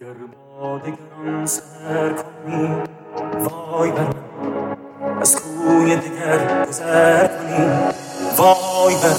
گر با دگران سر کنی وای بر من، از کوی دگر گذر کنی وای بر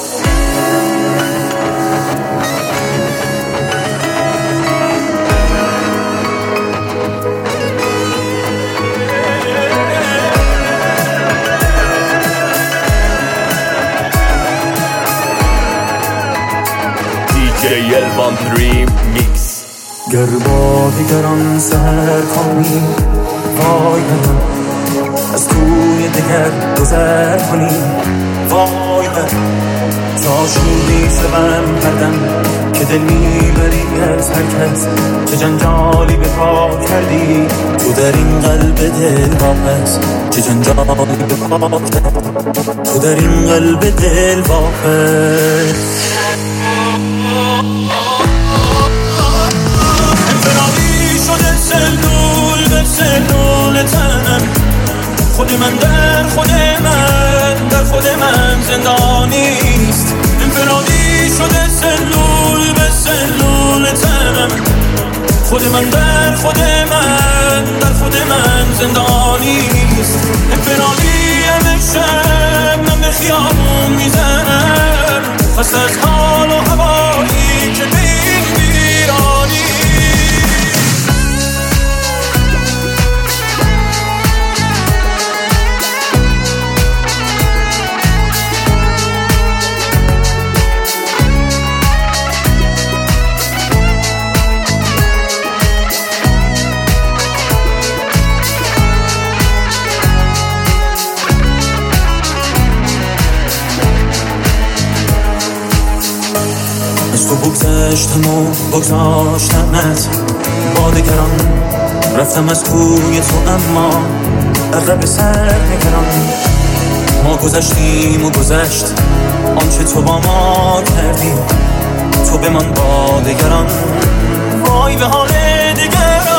DJ Elvan Remix. گر با دگران سر کنی وای بر من، از کوی دگر گذر کنی وای بر تا شوری شوم پردم که دل میبری از هر کس، چه جنجالی به پا کردی تو در این قلب دل واپس، چه جنجالی به پا کردی تو در این قلب دل واپس. انفرادی شده سلول به سلول تنم، خود من در خود من در خود من زندانیست. انفرادی شده سلول به سلول تنم، خود من در خود من در خود من زندانیست. انفرادی امشب من به خیابون میزنم، پس از حال و هوایی که به این ویرانی. از تو بگذشتم و بگذاشتمت با دگران، رفتم از کوی تو اما عقب سر نگران. ما گذشتیم و گذشت آنچه تو با ما کردی، تو بمان با دگران وای به حال دگران.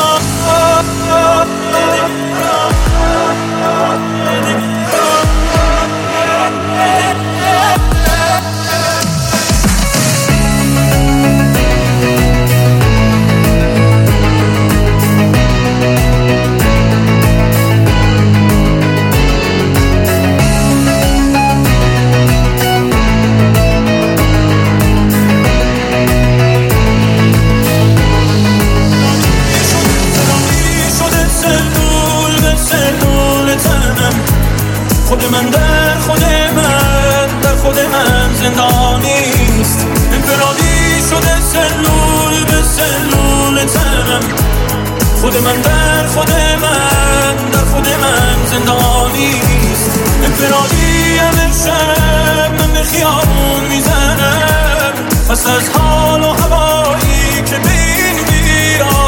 خود من در خود من در خود من زندانیست. انفرادی شده سلول به سلول تنم، خود من در خود من در خود من زندانیست. انفرادی امشب من به خیابون میزنم، پس از حال و هوایی که به این ویران.